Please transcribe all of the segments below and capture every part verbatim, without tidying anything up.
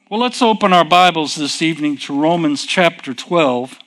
Well, let's open our Bibles this evening to Romans chapter twelve.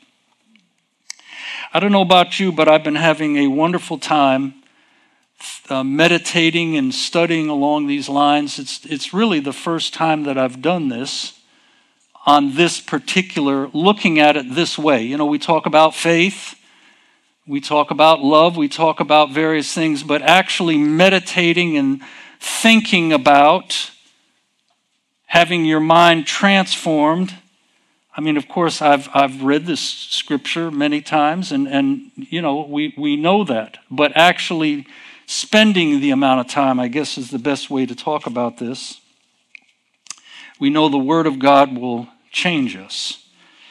I don't know about you, but I've been having a wonderful time uh, meditating and studying along these lines. It's, it's really the first time that I've done this on this particular, looking at it this way. You know, we talk about faith, we talk about love, we talk about various things, but actually meditating and thinking about having your mind transformed. I mean, of course, I've I've read this scripture many times, and, and you know, we, we know that. But actually spending the amount of time, I guess, is the best way to talk about this. We know the Word of God will change us.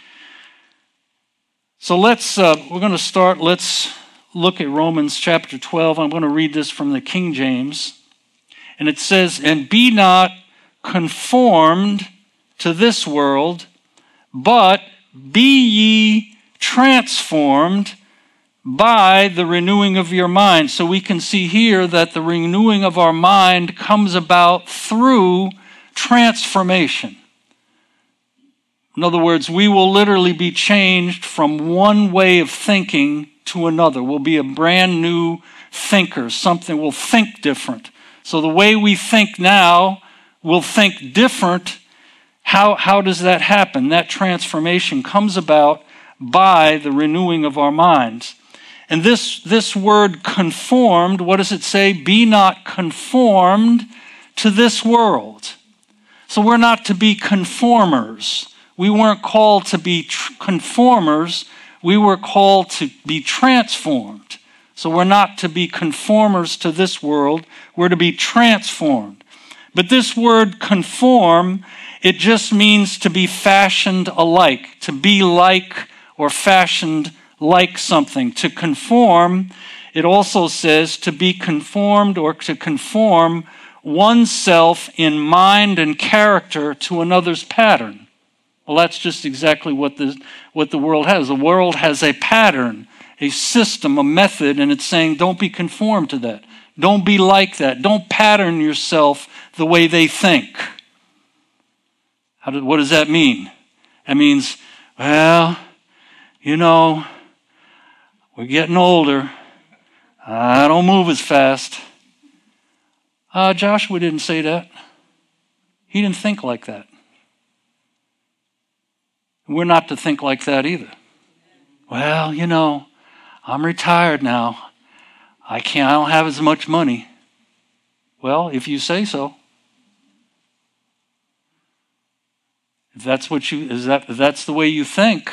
So let's, uh, we're going to start, let's look at Romans chapter twelve. I'm going to read this from the King James. And it says, "And be not conformed to this world, but be ye transformed by the renewing of your mind." So we can see here that the renewing of our mind comes about through transformation. In other words, we will literally be changed from one way of thinking to another. We'll be a brand new thinker. Something will think different. So the way we think now will think different. How, how does that happen? That transformation comes about by the renewing of our minds. And this, this word conformed, what does it say? Be not conformed to this world. So we're not to be conformers. We weren't called to be tr- conformers. We were called to be transformed. So we're not to be conformers to this world. We're to be transformed. But this word conform, it just means to be fashioned alike, to be like or fashioned like something. To conform, it also says to be conformed or to conform oneself in mind and character to another's pattern. Well, that's just exactly what the, what the world has. The world has a pattern, a system, a method, and it's saying don't be conformed to that. Don't be like that. Don't pattern yourself the way they think. How did, what does that mean? That means, well, you know, we're getting older. I don't move as fast. Uh, Joshua didn't say that. He didn't think like that. We're not to think like that either. Well, you know, I'm retired now. I can't, I don't have as much money. Well, if you say so. If that's what you, is that, if that's the way you think.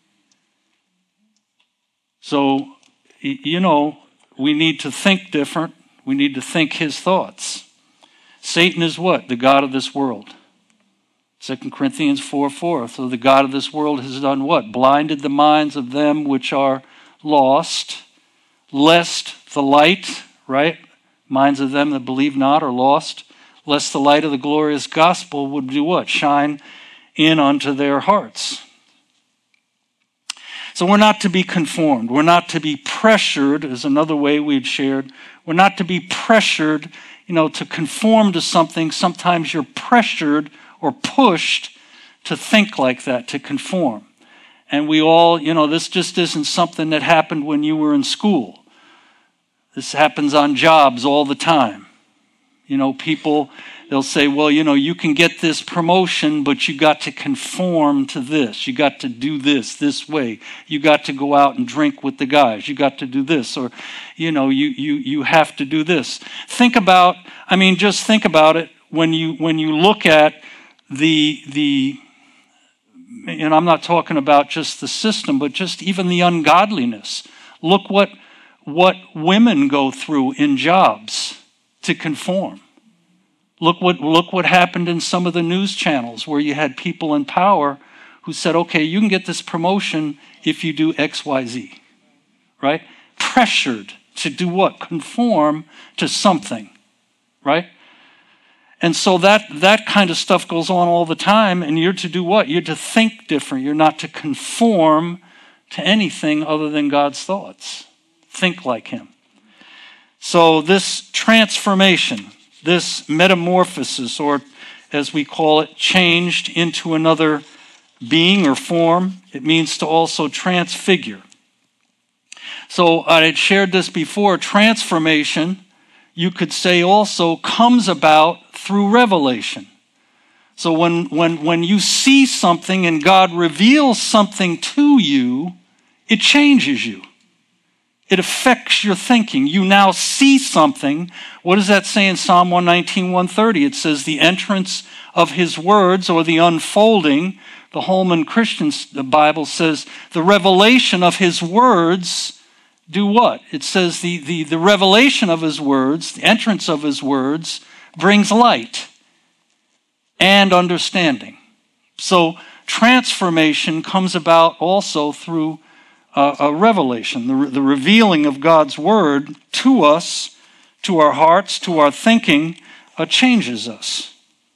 So, you know, we need to think different. We need to think his thoughts. Satan is what? The god of this world. Second Corinthians four four. So the god of this world has done what? Blinded the minds of them which are lost, lest the light, right? Minds of them that believe not are lost, lest the light of the glorious gospel would do what? Shine in unto their hearts. So we're not to be conformed. We're not to be pressured, is another way we've shared. We're not to be pressured, you know, to conform to something. Sometimes you're pressured or pushed to think like that, to conform. And we all, you know, this just isn't something that happened when you were in school. This happens on jobs all the time. You know, people, they'll say, well, you know, you can get this promotion, but you got to conform to this. You got to do this, this way. You got to go out and drink with the guys. You got to do this. Or, you know, you you you have to do this. Think about, I mean, just think about it when you when you look at the the and I'm not talking about just the system, but just even the ungodliness. Look what what women go through in jobs to conform. Look what look what happened in some of the news channels where you had people in power who said, okay, you can get this promotion if you do X, Y, Z. Right? Pressured to do what? Conform to something. Right? And so that, that kind of stuff goes on all the time, and you're to do what? You're to think different. You're not to conform to anything other than God's thoughts. Think like him. So this transformation, this metamorphosis, or as we call it, changed into another being or form. It means to also transfigure. So I had shared this before. Transformation, you could say, also comes about through revelation. So when, when, when you see something and God reveals something to you, it changes you. It affects your thinking. You now see something. What does that say in Psalm one nineteen, one thirty? It says the entrance of his words, or the unfolding. The Holman Christian Bible says the revelation of his words do what? It says the, the, the revelation of his words, the entrance of his words, brings light and understanding. So transformation comes about also through a, a revelation, the, the revealing of God's word to us, to our hearts, to our thinking, uh, changes us.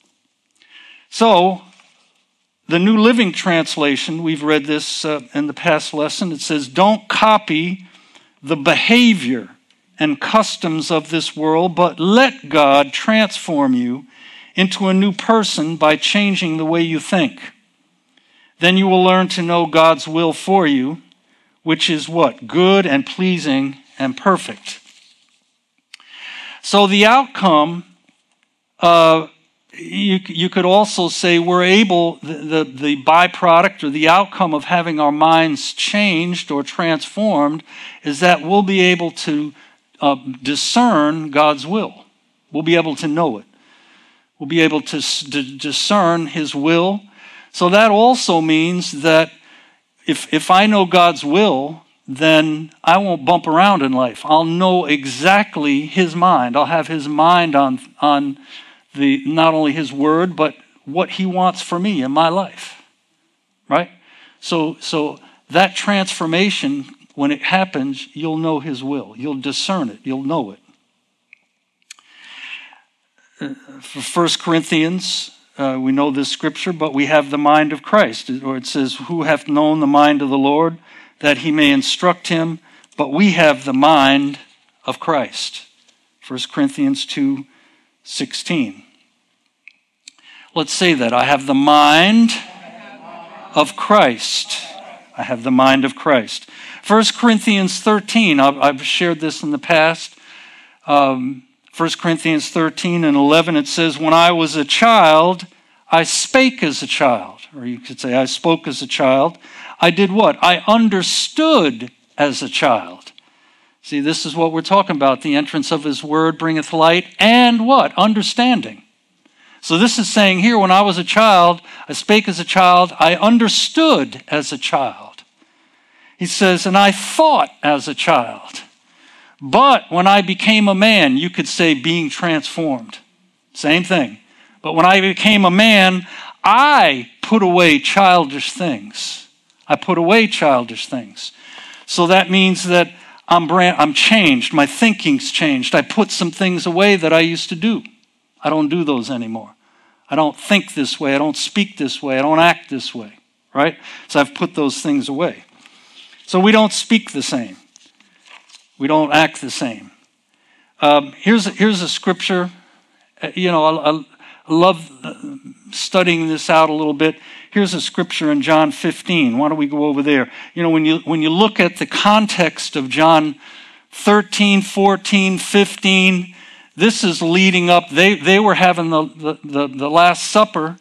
So the New Living Translation, we've read this uh, in the past lesson, it says, don't copy the behavior and customs of this world, but let God transform you into a new person by changing the way you think. Then you will learn to know God's will for you, which is what? Good and pleasing and perfect. So the outcome, uh, you, you could also say we're able, the, the, the byproduct or the outcome of having our minds changed or transformed is that we'll be able to uh, discern God's will. We'll be able to know it. We'll be able to, to discern his will. So that also means that if, if I know God's will, then I won't bump around in life. I'll know exactly his mind. I'll have his mind on, on the not only his word, but what he wants for me in my life. Right? So, so that transformation, when it happens, you'll know his will. You'll discern it. You'll know it. For First Corinthians, uh, we know this scripture, but we have the mind of Christ. Or it says, who hath known the mind of the Lord, that he may instruct him? But we have the mind of Christ. First Corinthians two sixteen. Let's say that. I have the mind of Christ. I have the mind of Christ. First Corinthians thirteen, I've, I've shared this in the past. Um, First Corinthians thirteen and eleven, it says, when I was a child, I spake as a child. Or you could say, I spoke as a child. I did what? I understood as a child. See, this is what we're talking about. The entrance of his word bringeth light and what? Understanding. So this is saying here, when I was a child, I spake as a child, I understood as a child. He says, and I thought as a child. But when I became a man, you could say being transformed. Same thing. But when I became a man, I put away childish things. I put away childish things. So that means that I'm brand, I'm changed. My thinking's changed. I put some things away that I used to do. I don't do those anymore. I don't think this way. I don't speak this way. I don't act this way. Right? So I've put those things away. So we don't speak the same. We don't act the same. Um, here's, a, here's a scripture. Uh, you know, I, I love studying this out a little bit. Here's a scripture in John fifteen. Why don't we go over there? You know, when you when you look at the context of John thirteen, fourteen, fifteen, this is leading up. They they were having the, the, the, the Last Supper.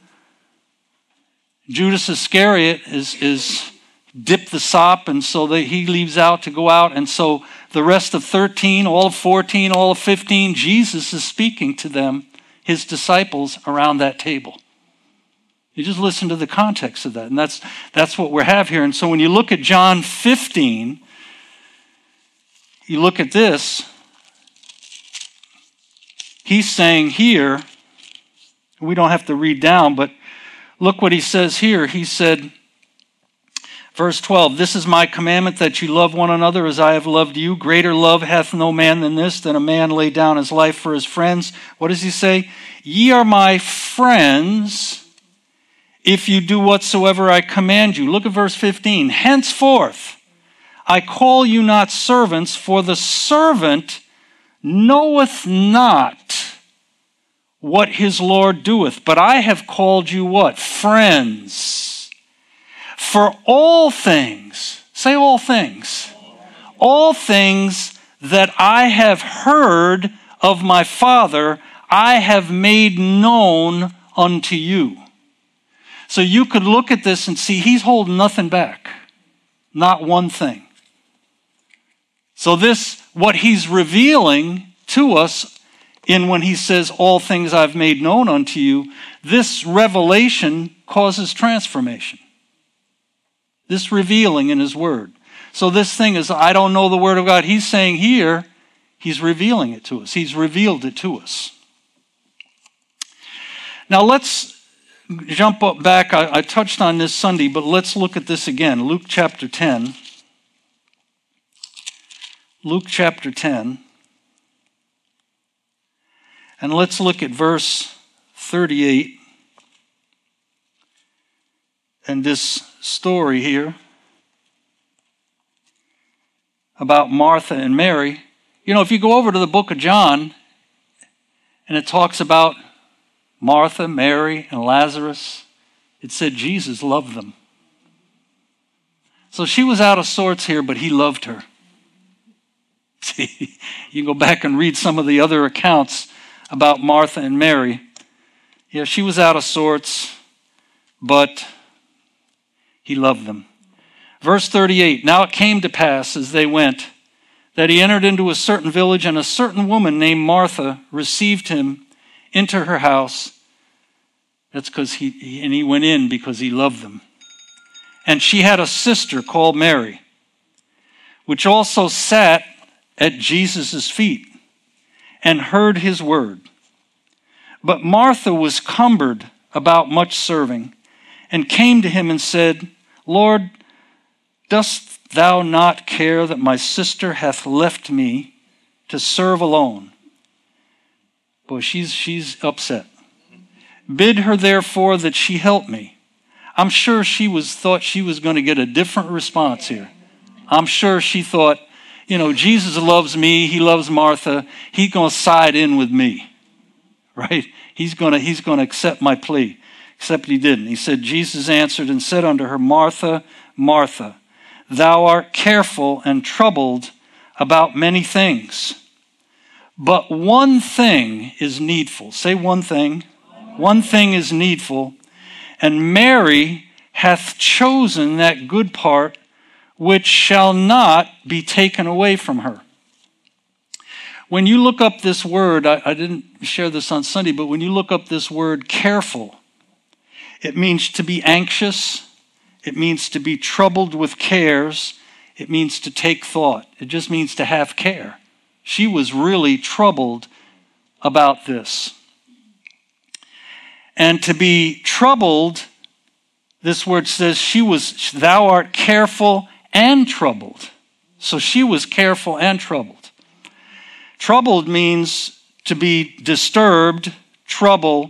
Judas Iscariot is is dipped the sop, and so they, he leaves out to go out. And so the rest of thirteen, all of fourteen, all of fifteen, Jesus is speaking to them, his disciples, around that table. You just listen to the context of that. And that's that's what we have here. And so when you look at John fifteen, you look at this, he's saying here, we don't have to read down, but look what he says here. He said, verse twelve, this is my commandment, that you love one another as I have loved you. Greater love hath no man than this, than a man lay down his life for his friends. What does he say? Ye are my friends if you do whatsoever I command you. Look at verse fifteen. Henceforth I call you not servants, for the servant knoweth not what his Lord doeth. But I have called you what? Friends. For all things, say all things, all things that I have heard of my Father, I have made known unto you. So you could look at this and see he's holding nothing back. Not one thing. So this, what he's revealing to us in when he says, all things I've made known unto you, this revelation causes transformation. This revealing in his word. So this thing is, I don't know the word of God. He's saying here, he's revealing it to us. He's revealed it to us. Now let's jump up back. I, I touched on this Sunday, but let's look at this again. Luke chapter ten. Luke chapter ten. And let's look at verse thirty-eight. And this story here about Martha and Mary. You know, if you go over to the book of John, and it talks about Martha, Mary, and Lazarus, it said Jesus loved them. So she was out of sorts here, but he loved her. See, you can go back and read some of the other accounts about Martha and Mary. Yeah, she was out of sorts, but he loved them. Verse thirty-eight, now it came to pass as they went that he entered into a certain village, and a certain woman named Martha received him into her house. That's because he, he, and he went in because he loved them. And she had a sister called Mary, which also sat at Jesus' feet and heard his word. But Martha was cumbered about much serving, and came to him and said, Lord, dost thou not care that my sister hath left me to serve alone? Boy, she's she's upset. Bid her therefore that she help me. I'm sure she was thought she was going to get a different response here. I'm sure she thought, you know, Jesus loves me, he loves Martha, he's going to side in with me. Right? He's going to he's going to accept my plea. Except he didn't. He said, Jesus answered and said unto her, Martha, Martha, thou art careful and troubled about many things. But one thing is needful. Say one thing. One thing is needful. And Mary hath chosen that good part which shall not be taken away from her. When you look up this word, I, I didn't share this on Sunday, but when you look up this word careful, it means to be anxious. It means to be troubled with cares. It means to take thought. It just means to have care. She was really troubled about this. And to be troubled, this word says she was, thou art careful and troubled. So she was careful and troubled. Troubled means to be disturbed, trouble,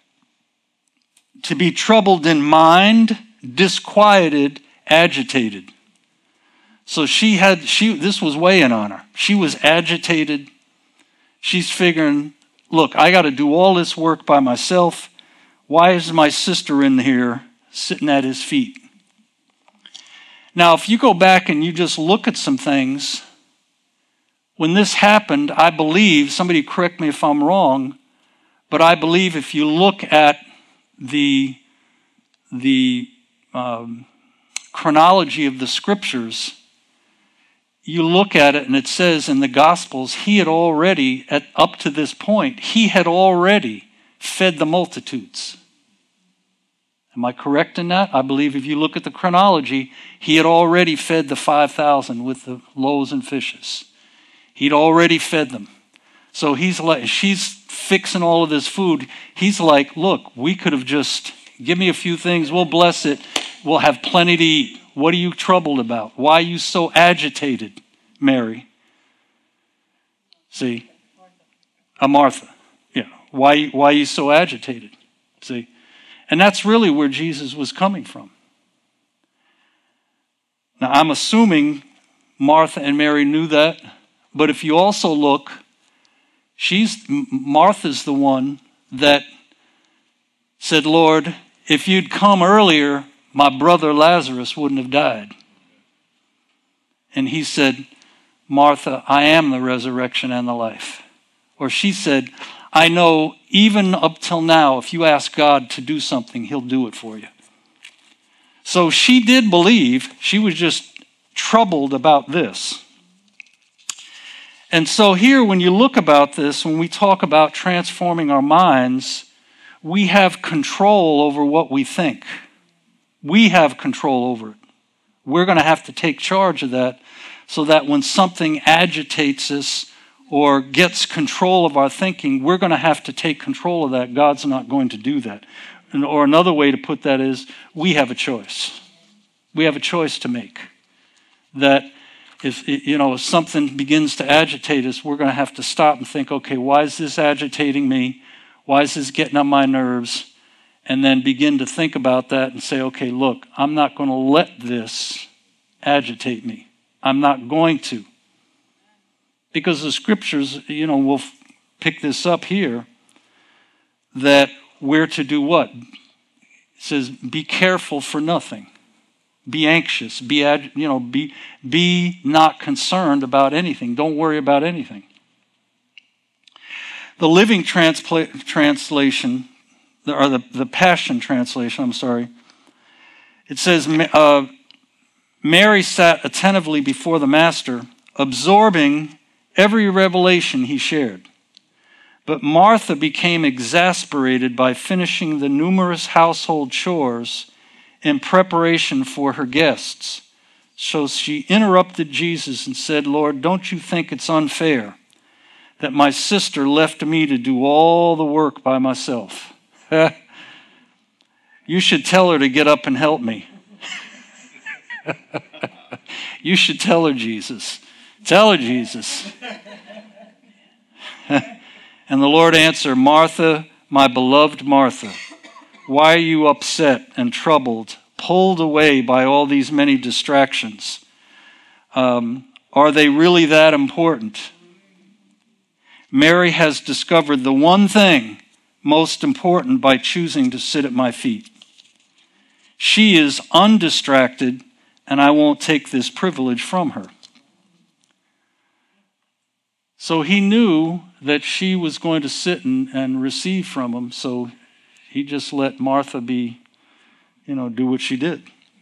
to be troubled in mind, disquieted, agitated. So she had, she this was weighing on her. She was agitated. She's figuring, look, I got to do all this work by myself. Why is my sister in here sitting at his feet? Now, if you go back and you just look at some things, when this happened, I believe, somebody correct me if I'm wrong, but I believe if you look at the, the um, chronology of the scriptures, you look at it and it says in the Gospels, he had already, at up to this point, he had already fed the multitudes. Am I correct in that? I believe if you look at the chronology, he had already fed the five thousand with the loaves and fishes. He'd already fed them. So he's like, she's fixing all of this food. He's like, look, we could have just, give me a few things, we'll bless it, we'll have plenty to eat. What are you troubled about? Why are you so agitated, Mary? See? A Martha. Yeah. Why, why are you so agitated? See? And that's really where Jesus was coming from. Now, I'm assuming Martha and Mary knew that. But if you also look, she's Martha's the one that said, Lord, if you'd come earlier, my brother Lazarus wouldn't have died. And he said, Martha, I am the resurrection and the life. Or she said, I know even up till now, if you ask God to do something, he'll do it for you. So she did believe. She was just troubled about this. And so here, when you look about this, when we talk about transforming our minds, we have control over what we think. We have control over it. We're going to have to take charge of that so that when something agitates us or gets control of our thinking, we're going to have to take control of that. God's not going to do that. And, or another way to put that is, we have a choice. We have a choice to make. That if, you know, if something begins to agitate us, we're going to have to stop and think, okay, why is this agitating me? Why is this getting on my nerves? And then begin to think about that and say, okay, look, I'm not going to let this agitate me. I'm not going to. Because the scriptures, you know, we'll pick this up here, that we're to do what? It says, be careful for nothing. Be anxious. Be, you know, be, be not concerned about anything. Don't worry about anything. The Living Transpla- Translation, or the, the Passion Translation, I'm sorry, it says, uh, Mary sat attentively before the Master, absorbing every revelation he shared. But Martha became exasperated by finishing the numerous household chores in preparation for her guests. So she interrupted Jesus and said, Lord, don't you think it's unfair that my sister left me to do all the work by myself? You should tell her to get up and help me. You should tell her, Jesus. Tell her, Jesus. And the Lord answered, Martha, my beloved Martha, why are you upset and troubled, pulled away by all these many distractions? Um, are they really that important? Mary has discovered the one thing most important by choosing to sit at my feet. She is undistracted, and I won't take this privilege from her. So he knew that she was going to sit and, and receive from him, so he just let Martha be, you know, do what she did.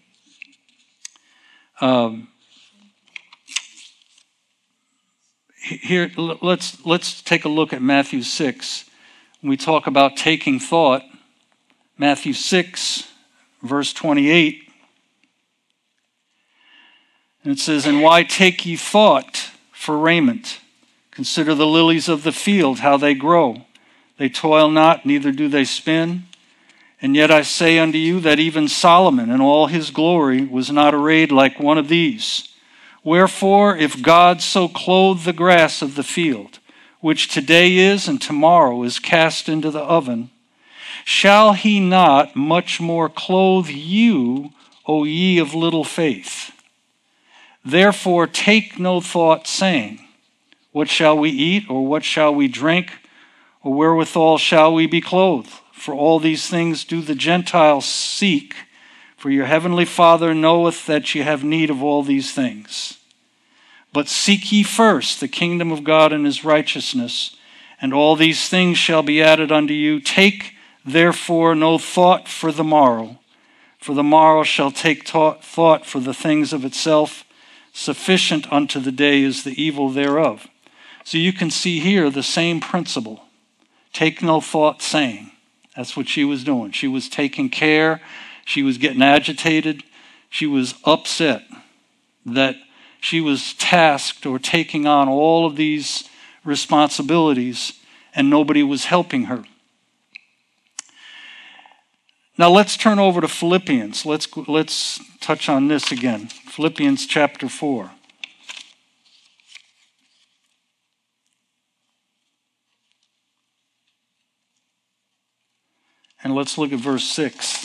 Um, here, let's let's take a look at Matthew six. When we talk about taking thought, Matthew six, verse twenty-eight, and it says, And why take ye thought for raiment? Consider the lilies of the field, how they grow. They toil not, neither do they spin. And yet I say unto you that even Solomon in all his glory was not arrayed like one of these. Wherefore, if God so clothe the grass of the field, which today is and tomorrow is cast into the oven, shall he not much more clothe you, O ye of little faith? Therefore take no thought, saying, What shall we eat, or what shall we drink, or wherewithal shall we be clothed? For all these things do the Gentiles seek, for your heavenly Father knoweth that ye have need of all these things. But seek ye first the kingdom of God and his righteousness, and all these things shall be added unto you. Take therefore no thought for the morrow, for the morrow shall take thought for the things of itself. Sufficient unto the day is the evil thereof. So you can see here the same principle. Take no thought, saying. That's what she was doing. She was taking care. She was getting agitated. She was upset that she was tasked or taking on all of these responsibilities and nobody was helping her. Now let's turn over to Philippians. Let's, let's touch on this again. Philippians chapter four. And let's look at verse six.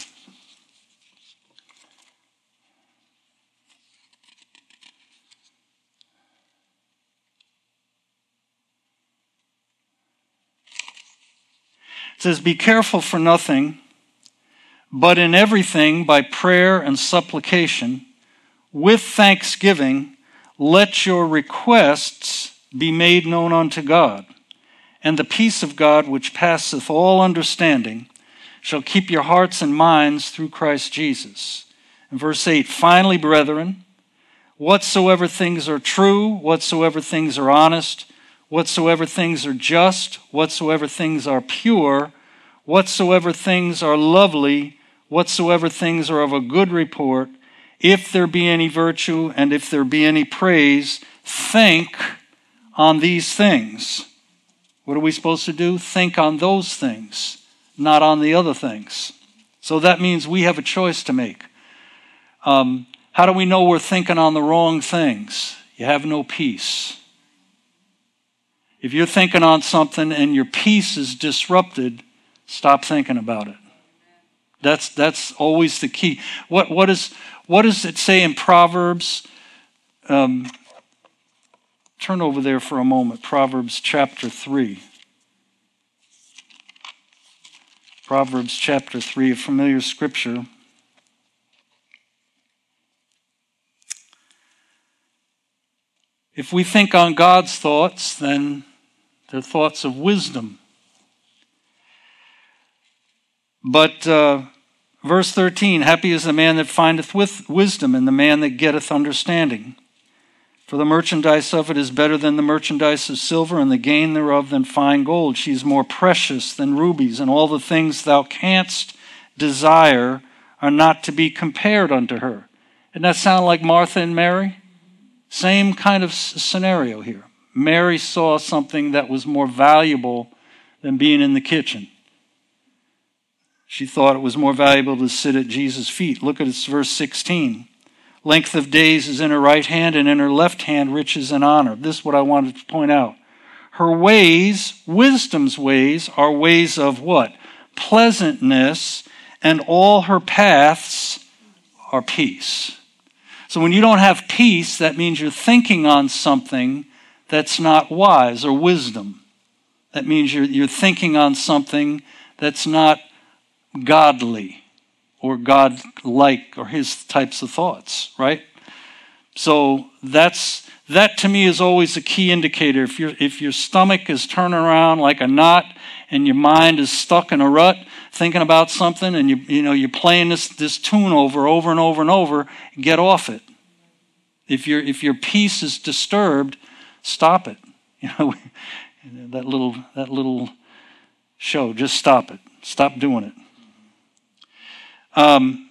It says, be careful for nothing, but in everything by prayer and supplication, with thanksgiving, let your requests be made known unto God. And the peace of God, which passeth all understanding, shall keep your hearts and minds through Christ Jesus. And verse eight, finally, brethren, whatsoever things are true, whatsoever things are honest, whatsoever things are just, whatsoever things are pure, whatsoever things are lovely, whatsoever things are of a good report, if there be any virtue and if there be any praise, think on these things. What are we supposed to do? Think on those things, not on the other things. So that means we have a choice to make. Um, how do we know we're thinking on the wrong things? You have no peace. If you're thinking on something and your peace is disrupted, stop thinking about it. That's that's always the key. What what is what does it say in Proverbs? Um, turn over there for a moment. Proverbs chapter three. Proverbs chapter three, a familiar scripture. If we think on God's thoughts, then they're thoughts of wisdom. But uh, verse thirteen, happy is the man that findeth with wisdom, and the man that getteth understanding. For the merchandise of it is better than the merchandise of silver, and the gain thereof than fine gold. She is more precious than rubies, and all the things thou canst desire are not to be compared unto her. Doesn't that sound like Martha and Mary? Same kind of scenario here. Mary saw something that was more valuable than being in the kitchen. She thought it was more valuable to sit at Jesus' feet. Look at verse sixteen. Length of days is in her right hand, and in her left hand riches and honor. This is what I wanted to point out. Her ways, wisdom's ways, are ways of what? Pleasantness, and all her paths are peace. So when you don't have peace, that means you're thinking on something that's not wise or wisdom. That means you're, you're thinking on something that's not godly or God-like or his types of thoughts, right? So that's that to me is always a key indicator. If your if your stomach is turning around like a knot and your mind is stuck in a rut thinking about something, and you you know you're playing this this tune over over and over and over, get off it. If your if your peace is disturbed, stop it. You know that little that little show. Just stop it. Stop doing it. Um,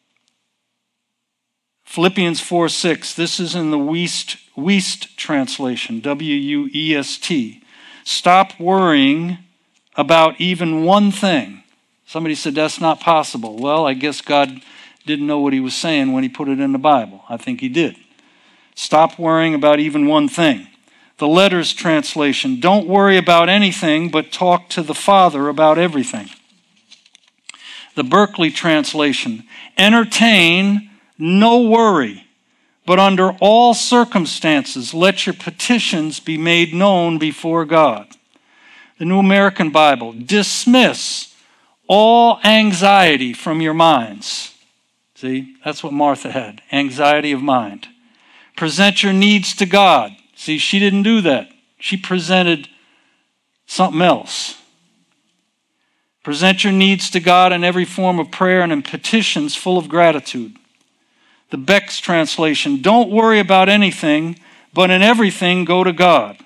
Philippians four six. This is in the Wuest Wuest translation. W U E S T. Stop worrying about even one thing. Somebody said that's not possible. Well, I guess God didn't know what he was saying when he put it in the Bible. I think he did. Stop worrying about even one thing. The Letters translation, don't worry about anything, but talk to the Father about everything. The Berkeley translation, entertain no worry, but under all circumstances let your petitions be made known before God. The New American Bible, dismiss all anxiety from your minds. See, that's what Martha had, anxiety of mind. Present your needs to God. See, she didn't do that. She presented something else. Present your needs to God in every form of prayer and in petitions full of gratitude. The Beck's translation, don't worry about anything, but in everything go to God.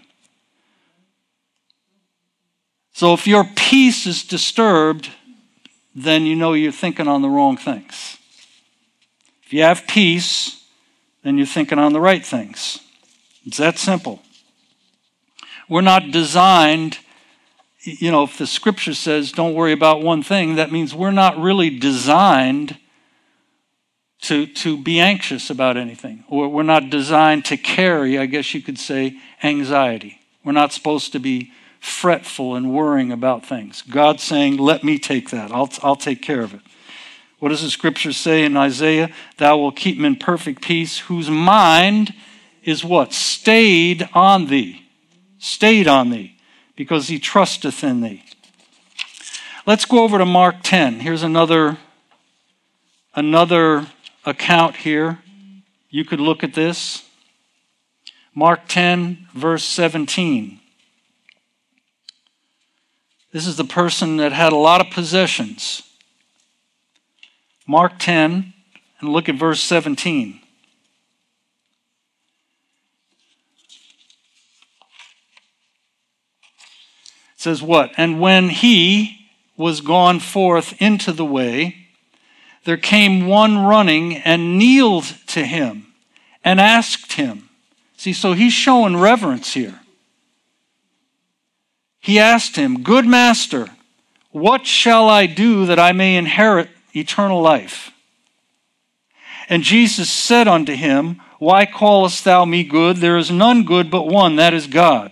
So if your peace is disturbed, then you know you're thinking on the wrong things. If you have peace, then you're thinking on the right things. It's that simple. We're not designed, you know, if the scripture says don't worry about one thing, that means we're not really designed to, to be anxious about anything. Or we're not designed to carry, I guess you could say, anxiety. We're not supposed to be fretful and worrying about things. God's saying, let me take that. I'll, I'll take care of it. What does the scripture say in Isaiah? Thou wilt keep him in perfect peace, whose mind is what? Stayed on thee. Stayed on thee, because he trusteth in thee. Let's go over to Mark ten. Here's another, another account here. You could look at this. Mark ten, verse seventeen. This is the person that had a lot of possessions. Mark ten, and look at verse seventeen. It says what? And when he was gone forth into the way, there came one running and kneeled to him and asked him. See, so he's showing reverence here. He asked him, Good master, what shall I do that I may inherit eternal life? And Jesus said unto him, Why callest thou me good? There is none good but one, that is God.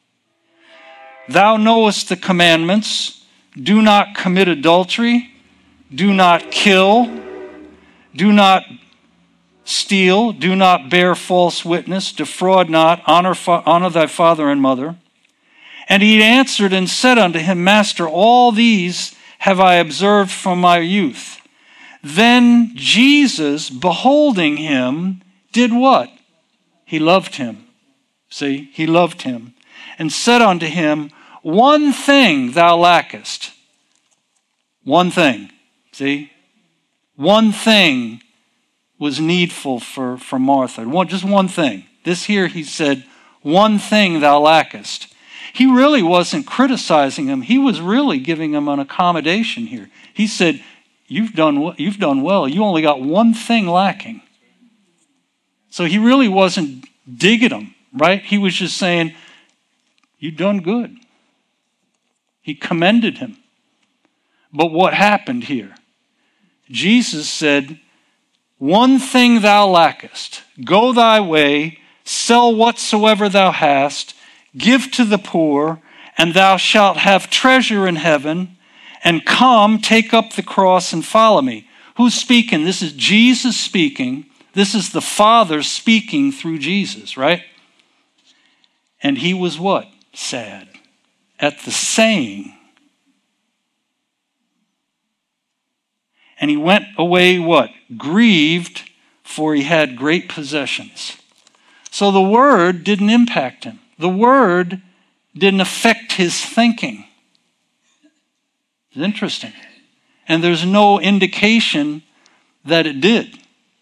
Thou knowest the commandments. Do not commit adultery. Do not kill. Do not steal. Do not bear false witness. Defraud not. Honor, honor thy father and mother. And he answered and said unto him, Master, all these have I observed from my youth. Then Jesus, beholding him, did what? He loved him. See, he loved him. And said unto him, One thing thou lackest. One thing. See? One thing was needful for, for Martha. One, just one thing. This here he said, One thing thou lackest. He really wasn't criticizing him. He was really giving him an accommodation here. He said, You've done, you've done well. You only got one thing lacking. So he really wasn't digging him, right? He was just saying, You've done good. He commended him. But what happened here? Jesus said, One thing thou lackest. Go thy way, sell whatsoever thou hast, give to the poor, and thou shalt have treasure in heaven. And come, take up the cross and follow me. Who's speaking? This is Jesus speaking. This is the Father speaking through Jesus, right? And he was what? Sad. At the saying. And he went away what? Grieved, for he had great possessions. So the word didn't impact him. The word didn't affect his thinking. It's interesting. And there's no indication that it did.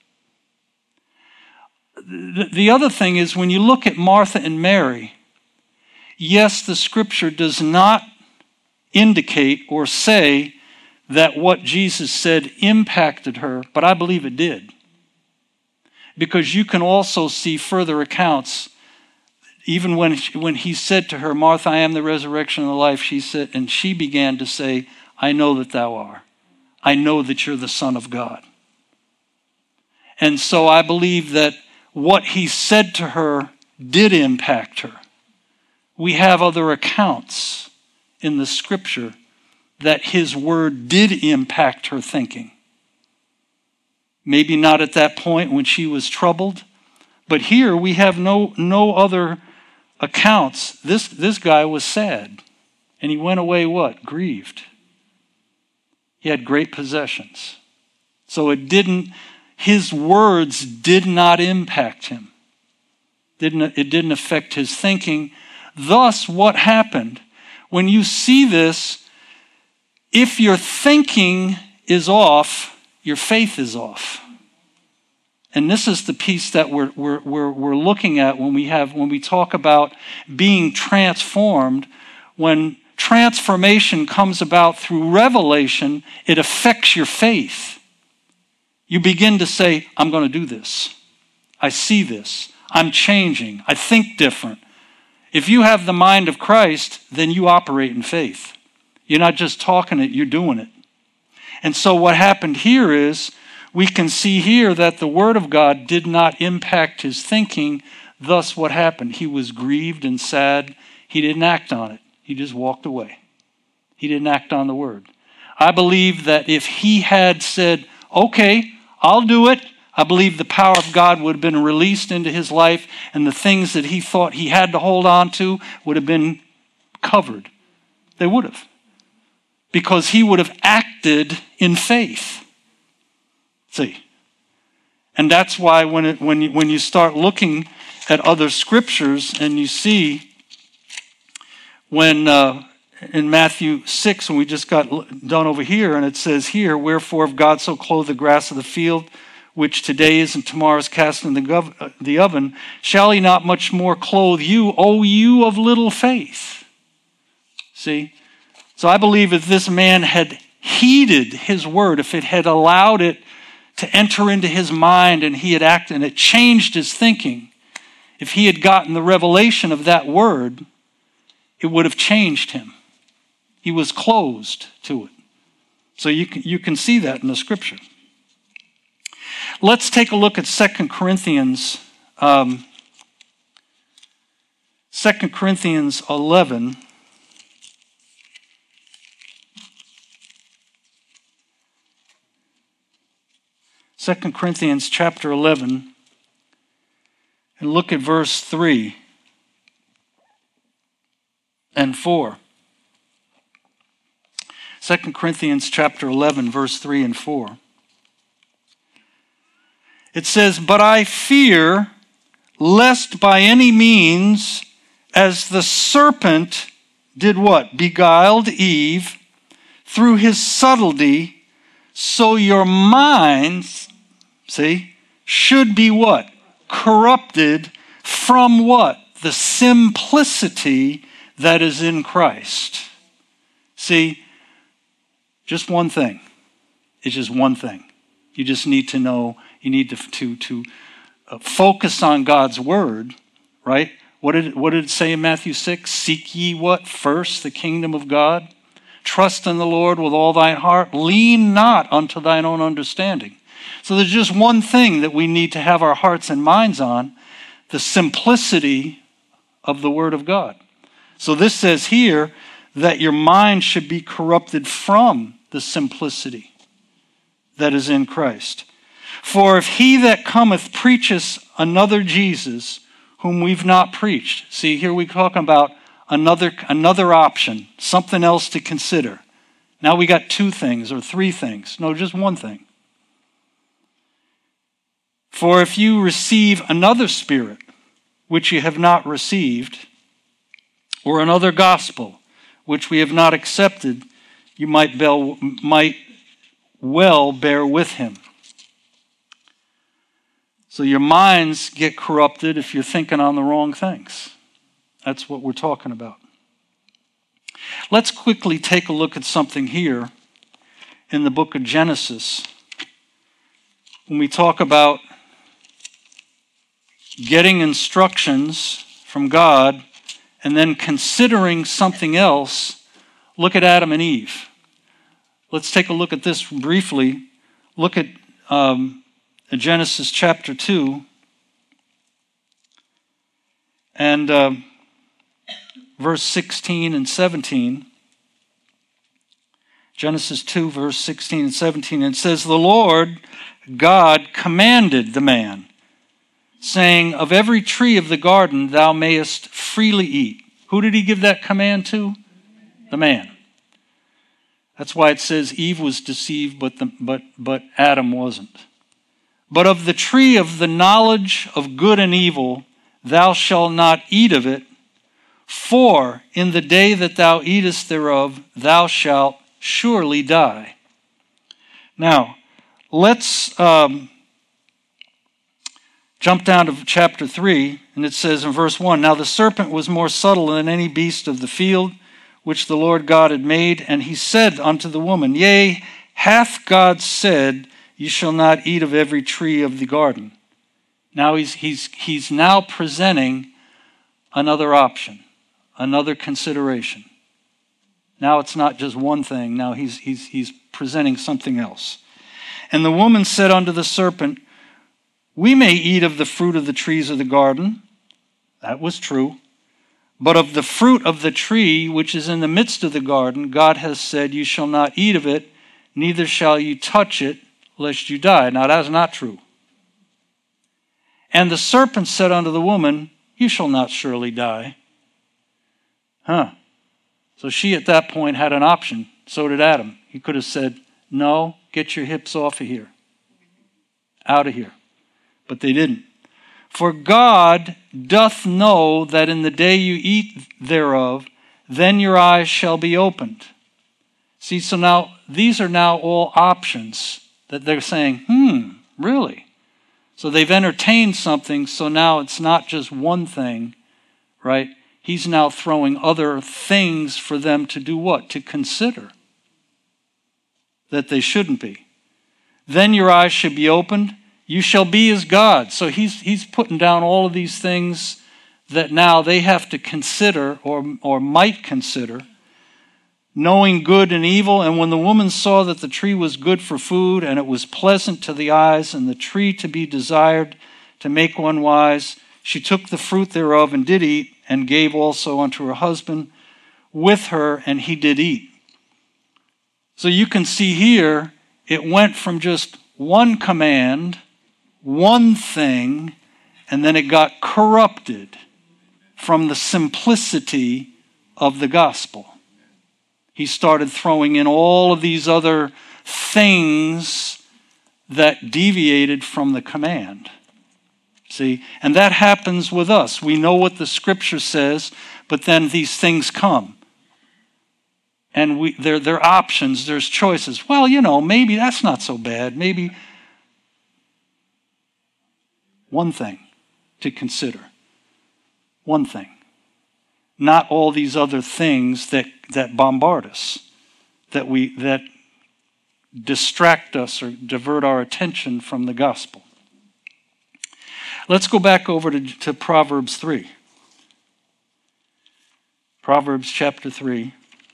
The other thing is when you look at Martha and Mary, yes, the scripture does not indicate or say that what Jesus said impacted her, but I believe it did. Because you can also see further accounts. Even when, when he said to her, Martha, I am the resurrection and the life, she said, and she began to say, I know that thou art. I know that you're the Son of God. And so I believe that what he said to her did impact her. We have other accounts in the scripture that his word did impact her thinking. Maybe not at that point when she was troubled, but here we have no, no other accounts. This, this guy was sad, and he went away what? Grieved. He had great possessions. So it didn't, his words did not impact him. Didn't, it didn't affect his thinking. Thus, what happened? When you see this, if your thinking is off, your faith is off. And this is the piece that we're, we're, we're, we're looking at when we have when we talk about being transformed. When transformation comes about through revelation, it affects your faith. You begin to say, I'm going to do this. I see this. I'm changing. I think different. If you have the mind of Christ, then you operate in faith. You're not just talking it, you're doing it. And so what happened here is, we can see here that the word of God did not impact his thinking. Thus, what happened? He was grieved and sad. He didn't act on it. He just walked away. He didn't act on the word. I believe that if he had said, okay, I'll do it, I believe the power of God would have been released into his life, and the things that he thought he had to hold on to would have been covered. They would have. because he would have acted in faith. See? And that's why when it, when you, when you start looking at other scriptures and you see when uh, in Matthew six, when we just got done over here, and it says here, wherefore if God so clothe the grass of the field, which today is and tomorrow is cast in the, gov- the oven, shall he not much more clothe you, O you of little faith? See? So I believe if this man had heeded his word, if it had allowed it to enter into his mind and he had acted and it changed his thinking, if he had gotten the revelation of that word, it would have changed him. He was closed to it. So you can, you can see that in the scripture. Let's take a look at Second Corinthians, um, Second Corinthians eleven. Second Corinthians chapter eleven, and look at verse three and four. Second Corinthians chapter eleven, verse three and four. It says, but I fear lest by any means, as the serpent did what? Beguiled Eve through his subtlety, so your minds, see, should be what? Corrupted from what? The simplicity that is in Christ. See, just one thing. It's just one thing. You just need to know, you need to, to, to uh, focus on God's word, right? What did, what did it say in Matthew six? Seek ye what? First, the kingdom of God. Trust in the Lord with all thine heart. Lean not unto thine own understanding. So there's just one thing that we need to have our hearts and minds on, the simplicity of the word of God. So this says here that your mind should be corrupted from the simplicity that is in Christ. For if he that cometh preacheth another Jesus, whom we've not preached. See, here we talk about another, another option, something else to consider. Now we got two things or three things. No, just one thing. For if you receive another spirit, which you have not received, or another gospel, which we have not accepted, you might, bel- might well bear with him. So your minds get corrupted if you're thinking on the wrong things. That's what we're talking about. Let's quickly take a look at something here in the book of Genesis. When we talk about getting instructions from God and then considering something else, look at Adam and Eve. Let's take a look at this briefly. Look at um, Genesis chapter two. And uh, verse sixteen and seventeen. Genesis two, verse sixteen and seventeen. It says, the Lord God commanded the man, saying, of every tree of the garden thou mayest freely eat. Who did he give that command to? The man. That's why it says Eve was deceived, but, the, but, but Adam wasn't. But of the tree of the knowledge of good and evil, thou shalt not eat of it, for in the day that thou eatest thereof, thou shalt surely die. Now, let's um, jump down to chapter three, and it says in verse one, now the serpent was more subtle than any beast of the field, which the Lord God had made, and he said unto the woman, yea, hath God said, you shall not eat of every tree of the garden. Now he's, he's, he's now presenting another option, another consideration. Now it's not just one thing, now he's, he's, he's presenting something else. And the woman said unto the serpent, we may eat of the fruit of the trees of the garden. That was true. But of the fruit of the tree which is in the midst of the garden, God has said, you shall not eat of it, neither shall you touch it, lest you die. Now that's not true. And the serpent said unto the woman, you shall not surely die. Huh. So she at that point had an option. So did Adam. He could have said, no, get your hips off of here. Out of here. But they didn't. For God doth know that in the day you eat thereof, then your eyes shall be opened. See, so now these are now all options that they're saying, hmm, really? So they've entertained something, so now it's not just one thing, right? He's now throwing other things for them to do what? To consider that they shouldn't be. Then your eyes should be opened. You shall be as God. So he's he's putting down all of these things that now they have to consider or, or might consider, knowing good and evil. And when the woman saw that the tree was good for food, and it was pleasant to the eyes, and the tree to be desired to make one wise, she took the fruit thereof and did eat, and gave also unto her husband with her, and he did eat. So you can see here, it went from just one command, one thing, and then it got corrupted from the simplicity of the gospel. He started throwing in all of these other things that deviated from the command. See, and that happens with us. We know what the scripture says, but then these things come. And we there, there are options, there's choices. Well, you know, maybe that's not so bad. Maybe one thing to consider. One thing. Not all these other things that, that bombard us, that we that distract us or divert our attention from the gospel. Let's go back over to, to Proverbs three. Proverbs chapter three.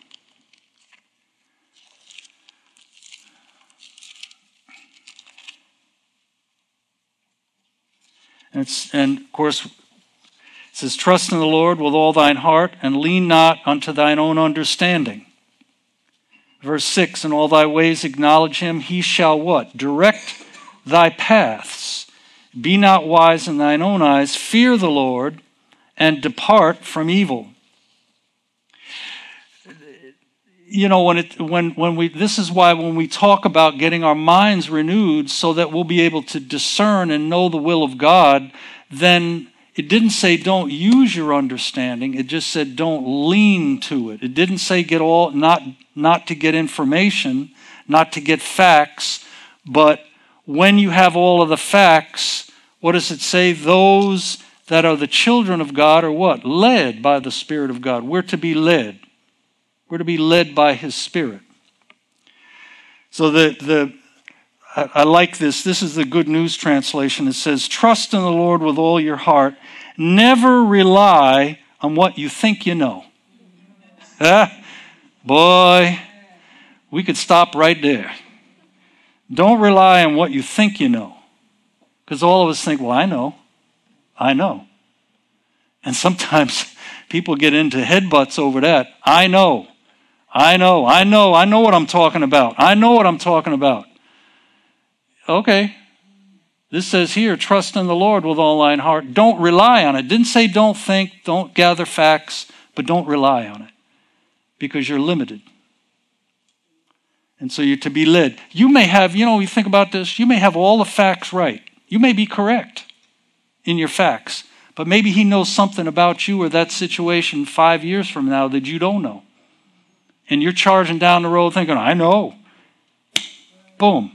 And, it's, and of course, it says, trust in the Lord with all thine heart, and lean not unto thine own understanding. Verse six, in all thy ways acknowledge him, he shall what? Direct thy paths. Be not wise in thine own eyes. Fear the Lord, and depart from evil. You know, when it when when we this is why when we talk about getting our minds renewed so that we'll be able to discern and know the will of God, then it didn't say don't use your understanding. It just said don't lean to it. It didn't say get all not not to get information, not to get facts, but when you have all of the facts, what does it say? Those that are the children of God are what? Led by the Spirit of God. We're to be led. We're to be led by his Spirit. So the the I, I like this. This is the Good News translation. It says, trust in the Lord with all your heart. Never rely on what you think you know. Ah, boy, we could stop right there. Don't rely on what you think you know. Because all of us think, well, I know. I know. And sometimes people get into headbutts over that. I know. I know. I know. I know what I'm talking about. I know what I'm talking about. Okay. This says here, trust in the Lord with all thine heart. Don't rely on it. It didn't say don't think, don't gather facts, but don't rely on it. Because you're limited. And so you're to be led. You may have, you know, you think about this, you may have all the facts right. You may be correct in your facts. But maybe he knows something about you or that situation five years from now that you don't know. And you're charging down the road thinking, I know. Boom.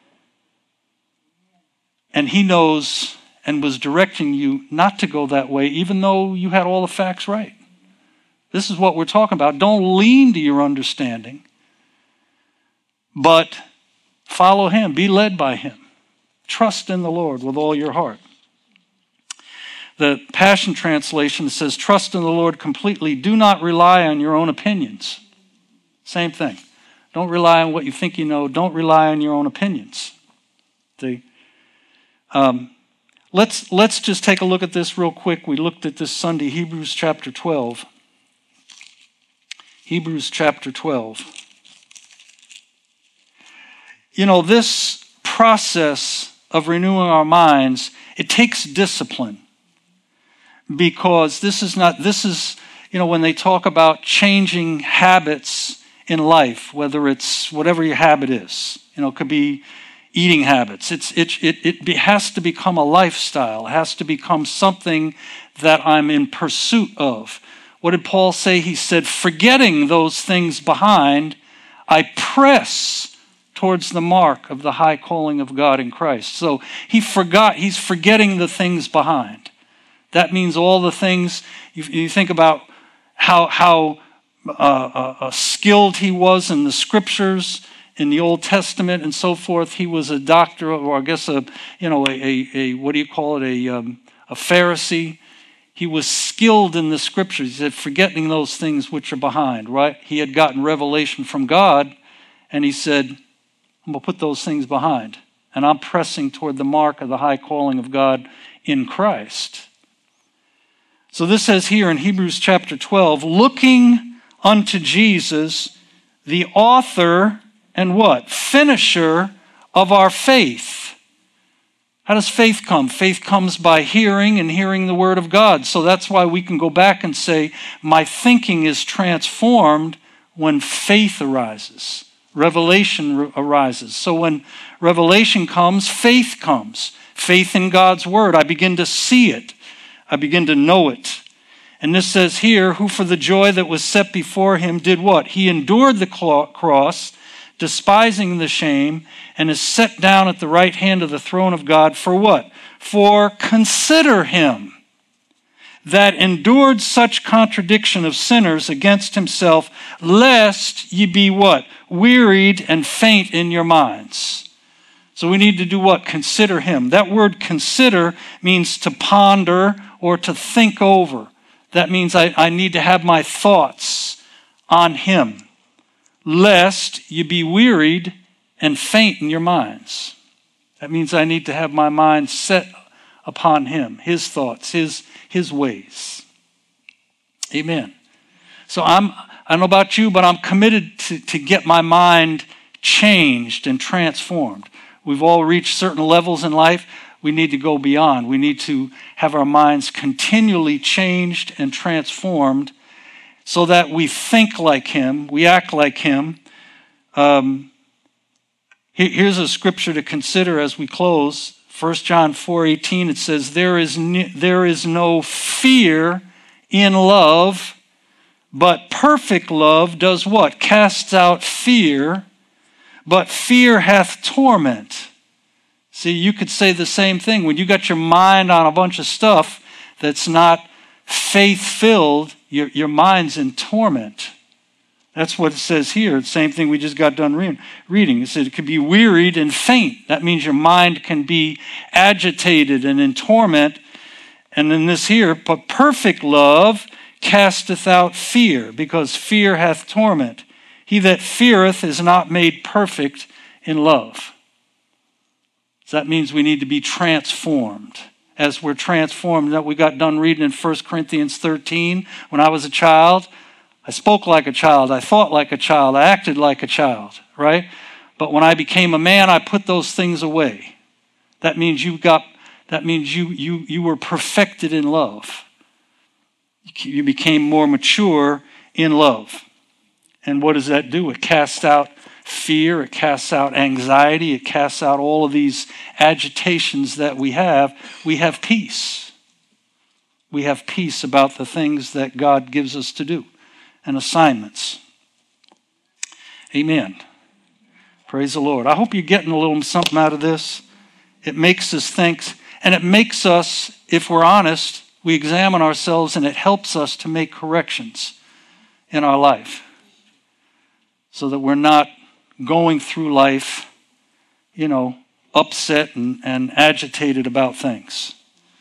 And he knows and was directing you not to go that way, even though you had all the facts right. This is what we're talking about. Don't lean to your understanding, but follow him. Be led by him. Trust in the Lord with all your heart. The Passion Translation says, trust in the Lord completely. Do not rely on your own opinions. Same thing. Don't rely on what you think you know. Don't rely on your own opinions. See? Um, let's, let's just take a look at this real quick. We looked at this Sunday, Hebrews chapter twelve. Hebrews chapter twelve. You know, this process of renewing our minds, it takes discipline. Because this is not, this is, you know, when they talk about changing habits in life, whether it's whatever your habit is. You know, it could be eating habits. It's, it, it, it be, has to become a lifestyle. It has to become something that I'm in pursuit of. What did Paul say? He said, forgetting those things behind, I press towards the mark of the high calling of God in Christ. So he forgot, he's forgetting the things behind. That means all the things, you, you think about how, how uh, uh, uh, skilled he was in the scriptures, in the Old Testament and so forth. He was a doctor, or I guess a, you know, a, a, a what do you call it, a, um, a Pharisee. He was skilled in the scriptures. He said, forgetting those things which are behind, right? He had gotten revelation from God, and he said, I'm going to put those things behind, and I'm pressing toward the mark of the high calling of God in Christ. So this says here in Hebrews chapter twelve, looking unto Jesus, the author and what? Finisher of our faith. How does faith come? Faith comes by hearing, and hearing the word of God. So that's why we can go back and say, my thinking is transformed when faith arises. Revelation arises. So when revelation comes, faith comes. Faith in God's word. I begin to see it. I begin to know it. And this says here, who for the joy that was set before him did what? He endured the cross, despising the shame, and is set down at the right hand of the throne of God for what? For consider him that endured such contradiction of sinners against himself, lest ye be what? Wearied and faint in your minds. So we need to do what? Consider him. That word consider means to ponder or to think over. That means I, I need to have my thoughts on him, lest you be wearied and faint in your minds. That means I need to have my mind set upon him, his thoughts, his, his ways. Amen. So I'm, I don't know about you, but I'm committed to, to get my mind changed and transformed. We've all reached certain levels in life. We need to go beyond. We need to have our minds continually changed and transformed so that we think like him, we act like him. Um, here's a scripture to consider as we close. First John four eighteen, it says, there is, n- there is no fear in love, but perfect love does what? Casts out fear, but fear hath torment. See, you could say the same thing. When you got your mind on a bunch of stuff that's not faith-filled, your, your mind's in torment. That's what it says here. It's the same thing we just got done re- reading. It said it could be wearied and faint. That means your mind can be agitated and in torment. And in this here, but perfect love casteth out fear, because fear hath torment. He that feareth is not made perfect in love. So that means we need to be transformed. As we're transformed, that we got done reading in First Corinthians thirteen. When I was a child, I spoke like a child, I thought like a child, I acted like a child, right? But when I became a man, I put those things away. That means you got that means you you you were perfected in love. You became more mature in love. And what does that do? It casts out fear, it casts out anxiety, it casts out all of these agitations that we have. We have peace. We have peace about the things that God gives us to do and assignments. Amen. Praise the Lord. I hope you're getting a little something out of this. It makes us think, and it makes us, if we're honest, we examine ourselves, and it helps us to make corrections in our life so that we're not going through life, you know, upset and, and agitated about things.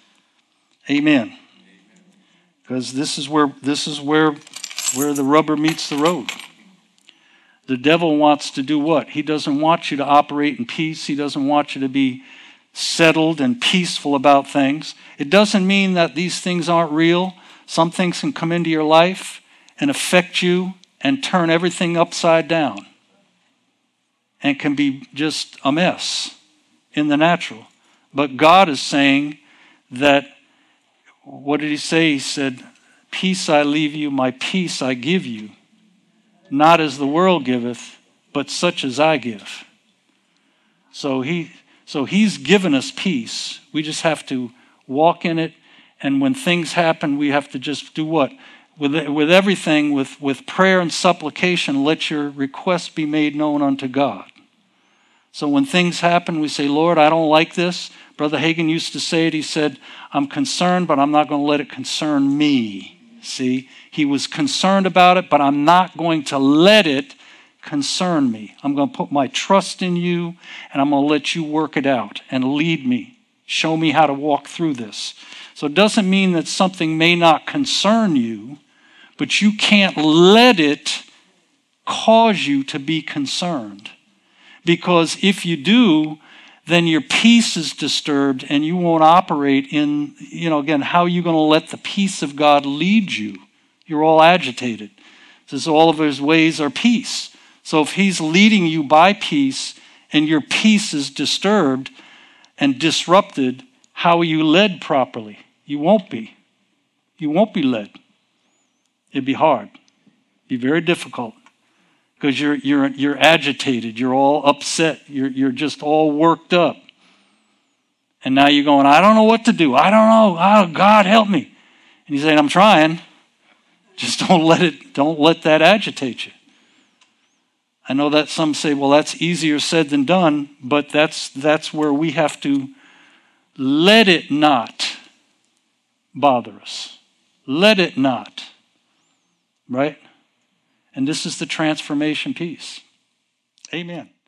Amen. Because this is where this is where where the rubber meets the road. The devil wants to do what? He doesn't want you to operate in peace. He doesn't want you to be settled and peaceful about things. It doesn't mean that these things aren't real. Some things can come into your life and affect you and turn everything upside down, and can be just a mess in the natural. But God is saying that, what did he say? He said, peace I leave you, my peace I give you. not as the world giveth, but such as I give. So he, so he's given us peace. We just have to walk in it. And when things happen, we have to just do what? With, with everything, with, with prayer and supplication, let your requests be made known unto God. So when things happen, we say, Lord, I don't like this. Brother Hagin used to say it. He said, I'm concerned, but I'm not going to let it concern me. See, he was concerned about it, but I'm not going to let it concern me. I'm going to put my trust in you, and I'm going to let you work it out and lead me. Show me how to walk through this. So it doesn't mean that something may not concern you, but you can't let it cause you to be concerned. Because if you do, then your peace is disturbed and you won't operate in, you know, again, how are you going to let the peace of God lead you? You're all agitated. It says all of his ways are peace. So if he's leading you by peace and your peace is disturbed and disrupted, how are you led properly? You won't be. You won't be led. It'd be hard. It'd be very difficult. Because you're you're you're agitated, you're all upset, you're you're just all worked up. And now you're going, I don't know what to do. I don't know. Oh, God help me. And he's saying, I'm trying. Just don't let it, don't let that agitate you. I know that some say, well, that's easier said than done, but that's that's where we have to let it not bother us. Let it not. Right? And this is the transformation piece. Amen.